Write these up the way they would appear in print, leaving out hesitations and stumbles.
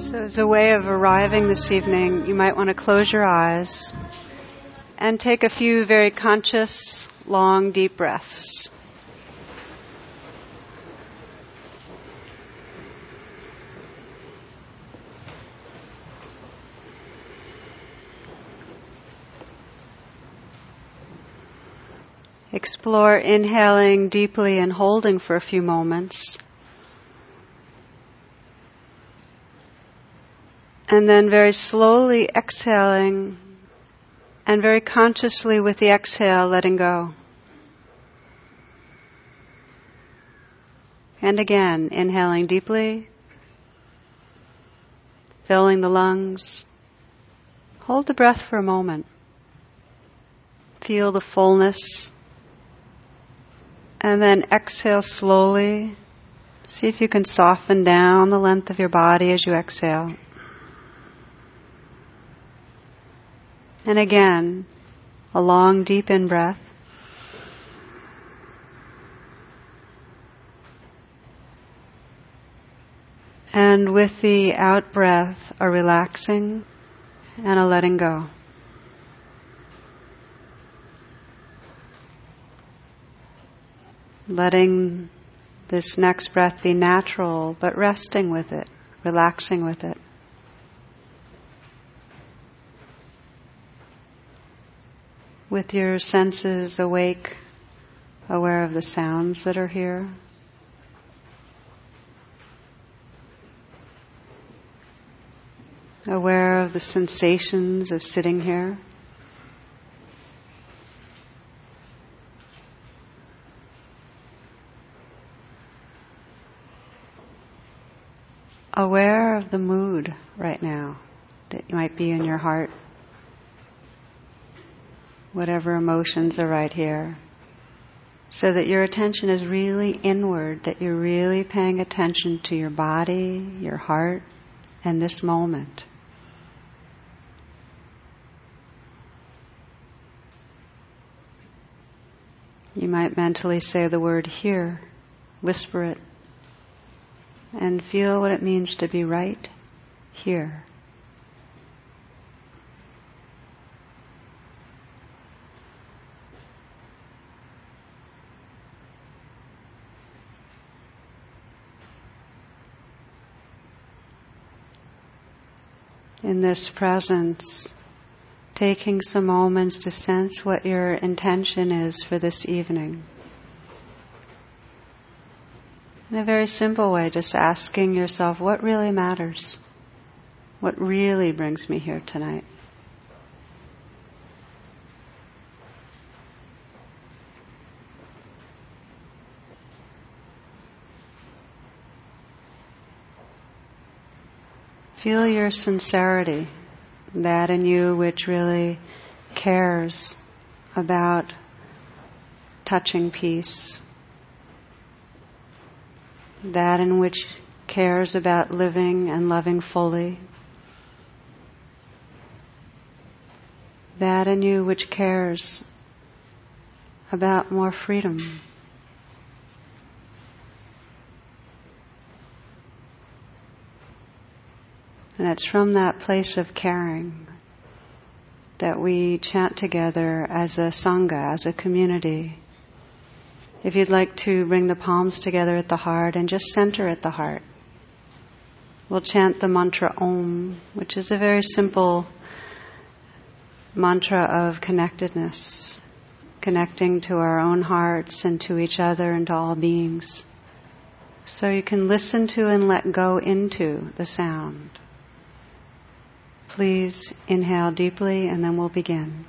So as a way of arriving this evening, you might want to close your eyes and take a few very conscious, long, deep breaths. Explore inhaling deeply and holding for a few moments. And then very slowly exhaling and very consciously with the exhale letting go. And again, inhaling deeply, filling the lungs. Hold the breath for a moment. Feel the fullness. And then exhale slowly. See if you can soften down the length of your body as you exhale. And again, a long, deep in-breath. And with the out-breath, a relaxing and a letting go. Letting this next breath be natural, but resting with it, relaxing with it. With your senses awake, aware of the sounds that are here. Aware of the sensations of sitting here. Aware of the mood right now that might be in your heart. Whatever emotions are right here, so that your attention is really inward, that you're really paying attention to your body, your heart, and this moment. You might mentally say the word here, whisper it, and feel what it means to be right here. In this presence, taking some moments to sense what your intention is for this evening. In a very simple way, just asking yourself, what really matters? What really brings me here tonight? Feel your sincerity, that in you which really cares about touching peace, that in which cares about living and loving fully, that in you which cares about more freedom. And it's from that place of caring that we chant together as a Sangha, as a community. If you'd like to bring the palms together at the heart and just center at the heart, we'll chant the mantra Om, which is a very simple mantra of connectedness, connecting to our own hearts and to each other and to all beings. So you can listen to and let go into the sound. Please inhale deeply and then we'll begin.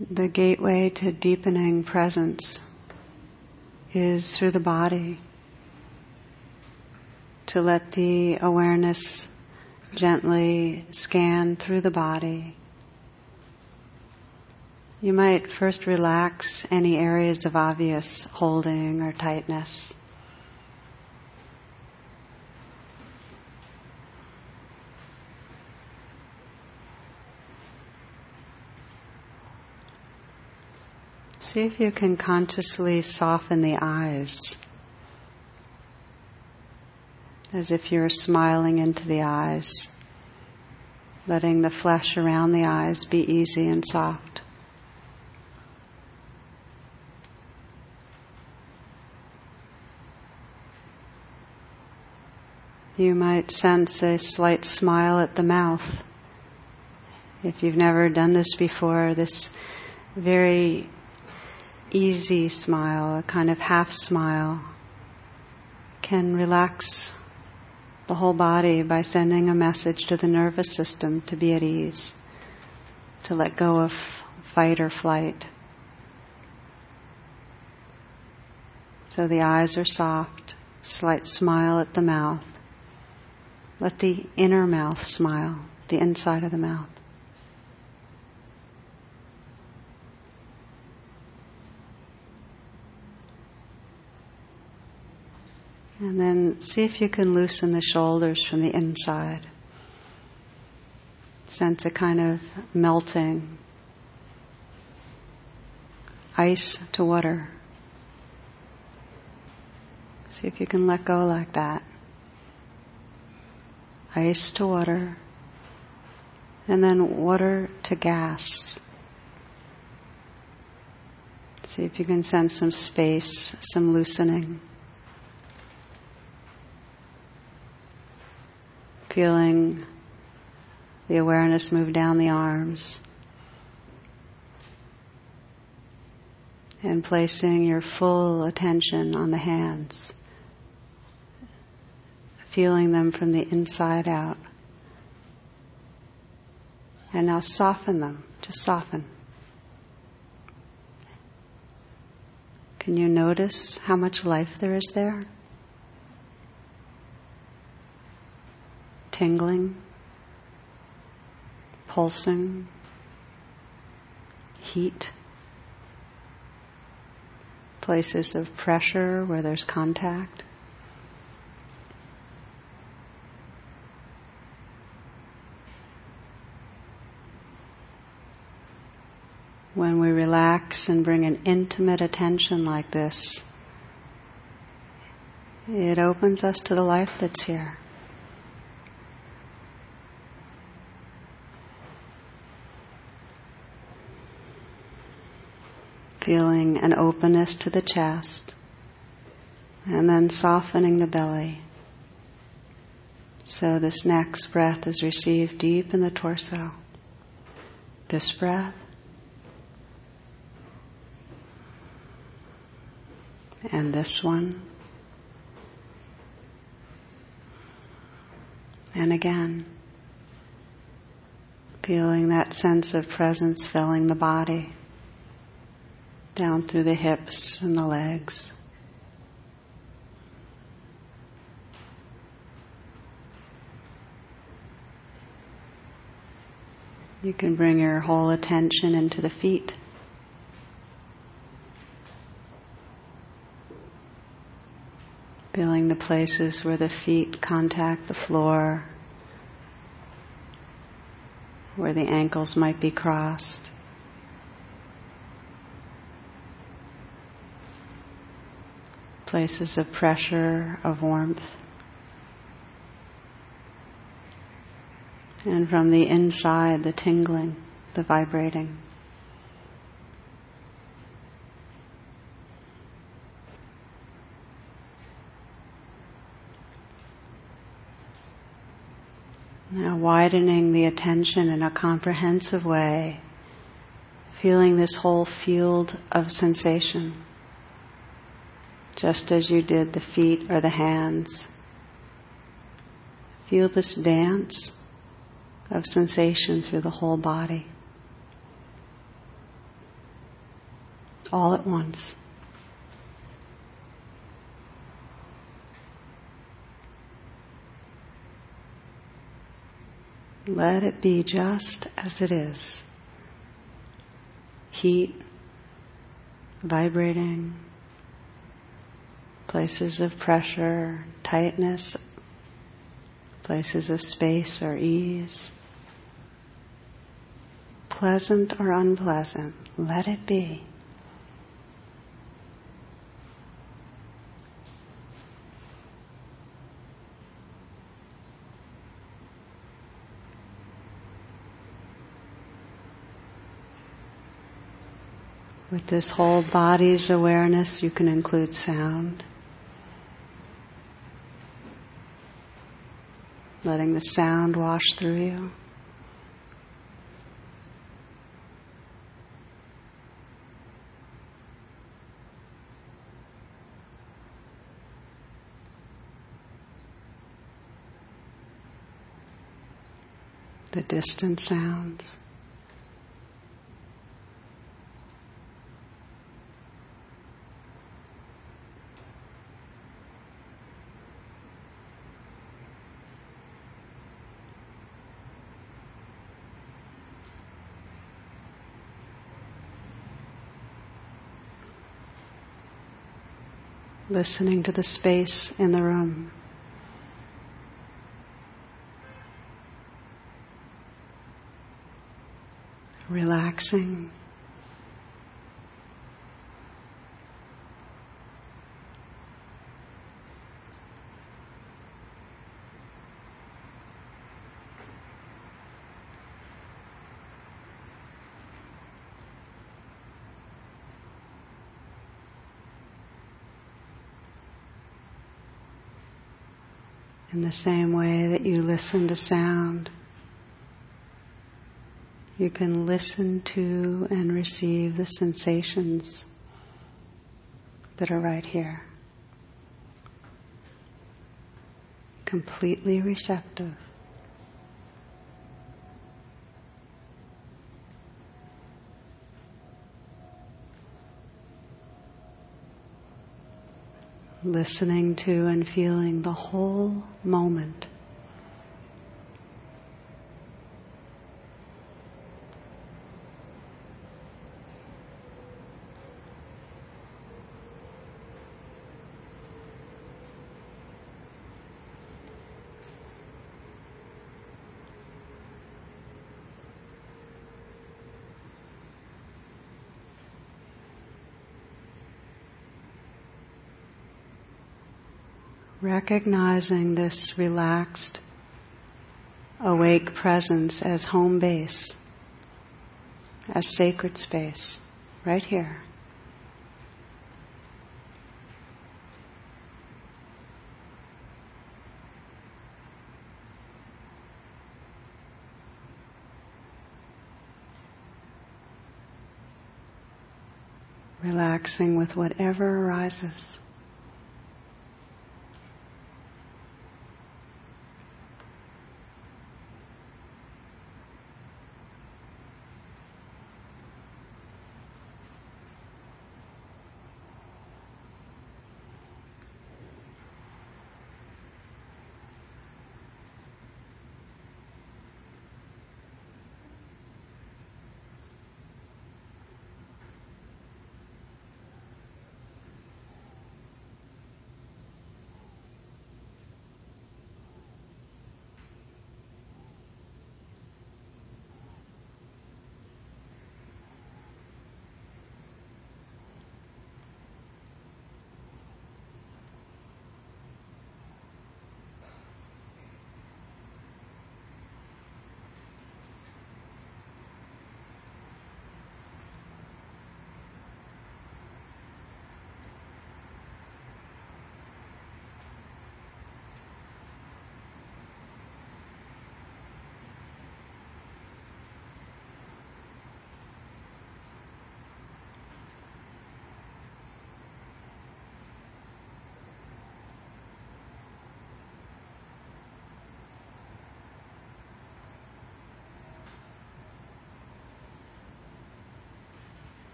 The gateway to deepening presence is through the body. To let the awareness gently scan through the body. You might first relax any areas of obvious holding or tightness. See if you can consciously soften the eyes, as if you're smiling into the eyes, letting the flesh around the eyes be easy and soft. You might sense a slight smile at the mouth. If you've never done this before, this very easy smile, a kind of half smile, can relax the whole body by sending a message to the nervous system to be at ease, to let go of fight or flight. So the eyes are soft, slight smile at the mouth. Let the inner mouth smile, the inside of the mouth. And then see if you can loosen the shoulders from the inside. Sense a kind of melting. Ice to water. See if you can let go like that. Ice to water. And then water to gas. See if you can sense some space, some loosening. Feeling the awareness move down the arms and placing your full attention on the hands, feeling them from the inside out. And now soften them, just soften. Can you notice how much life there is there? Tingling, pulsing, heat, places of pressure where there's contact. When we relax and bring an intimate attention like this, it opens us to the life that's here. Feeling an openness to the chest, and then softening the belly. So this next breath is received deep in the torso. This breath, and this one, and again. Feeling that sense of presence filling the body. Down through the hips and the legs. You can bring your whole attention into the feet. Feeling the places where the feet contact the floor, where the ankles might be crossed. Places of pressure, of warmth. And from the inside, the tingling, the vibrating. Now widening the attention in a comprehensive way, feeling this whole field of sensation. Just as you did the feet or the hands. Feel this dance of sensation through the whole body. all at once. Let it be just as it is. Heat, vibrating, places of pressure, tightness, places of space or ease. Pleasant or unpleasant, let it be. With this whole body's awareness, you can include sound. Letting the sound wash through you. The distant sounds. Listening to the space in the room. Relaxing. In the same way that you listen to sound, you can listen to and receive the sensations that are right here. Completely receptive. Listening to and feeling the whole moment. Recognizing this relaxed, awake presence as home base, as sacred space, right here. Relaxing with whatever arises.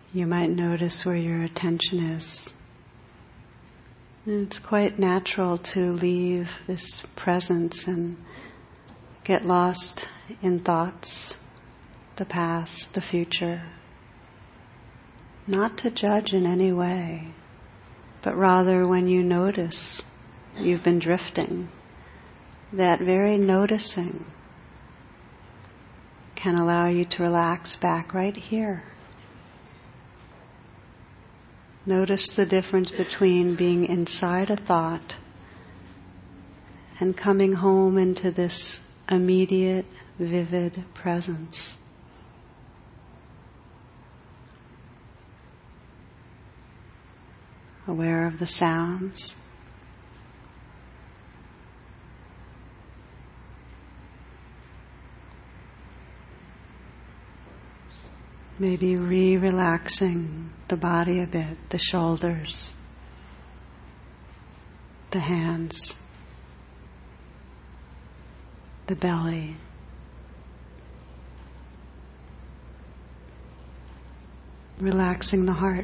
You might notice where your attention is. And it's quite natural to leave this presence and get lost in thoughts, the past, the future. Not to judge in any way, but rather when you notice you've been drifting, that very noticing can allow you to relax back right here. Notice the difference between being inside a thought and coming home into this immediate, vivid presence. Aware of the sounds. Maybe re-relaxing the body a bit, the shoulders, the hands, the belly. Relaxing the heart.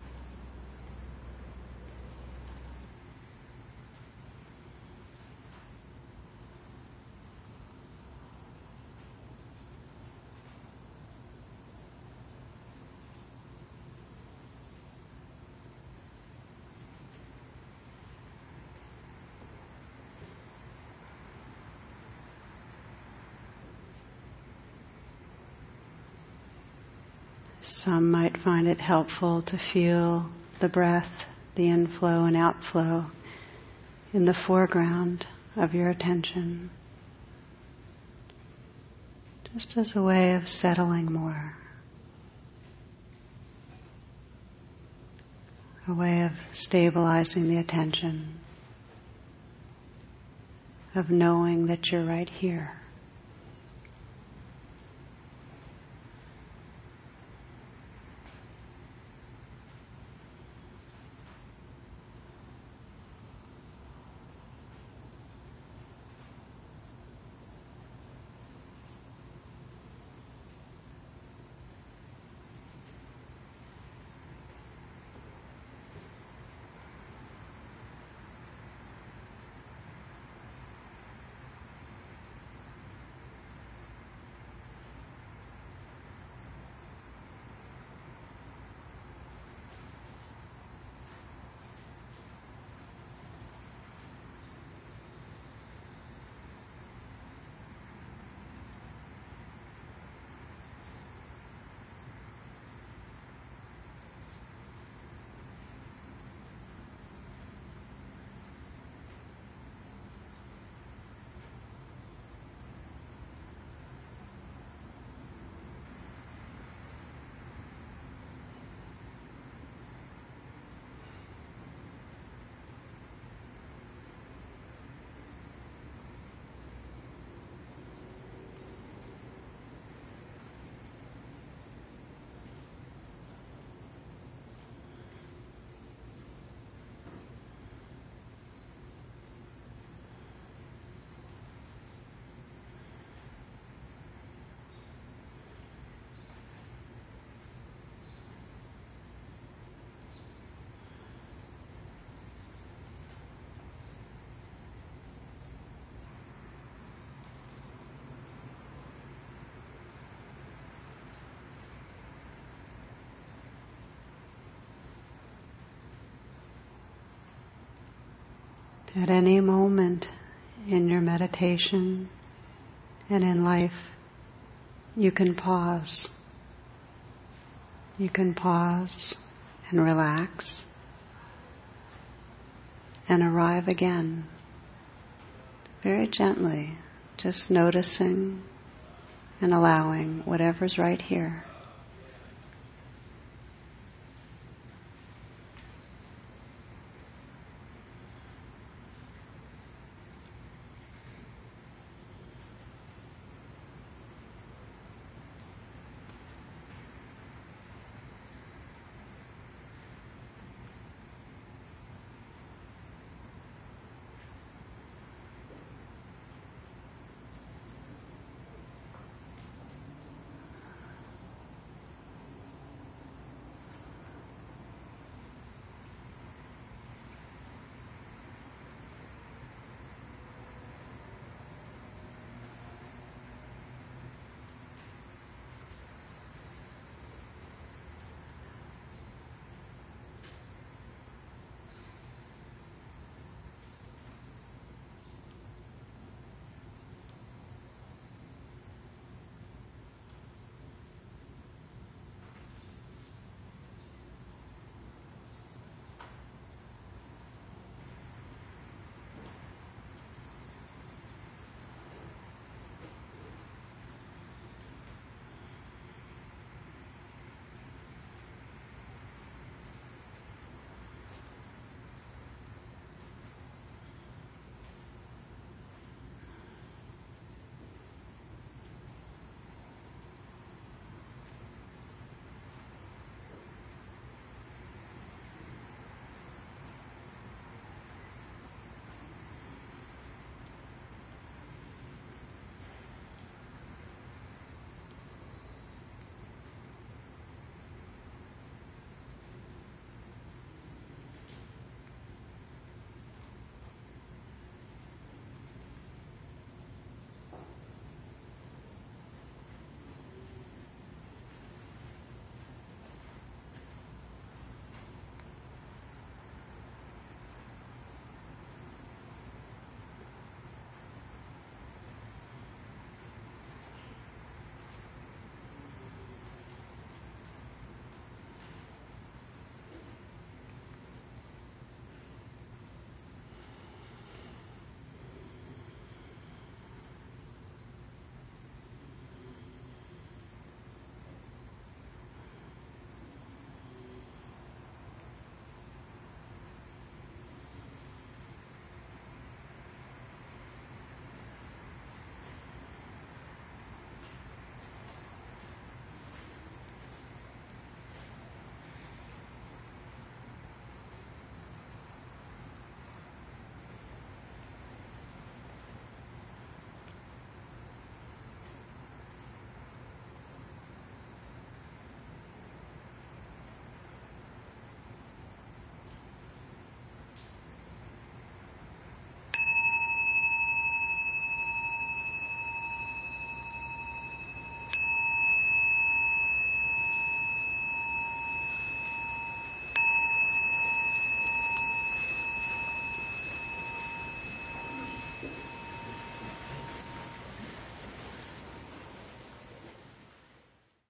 Some might find it helpful to feel the breath, the inflow and outflow in the foreground of your attention, just as a way of settling more, a way of stabilizing the attention, of knowing that you're right here. At any moment in your meditation and in life, you can pause. You can pause and relax and arrive again, very gently, just noticing and allowing whatever's right here.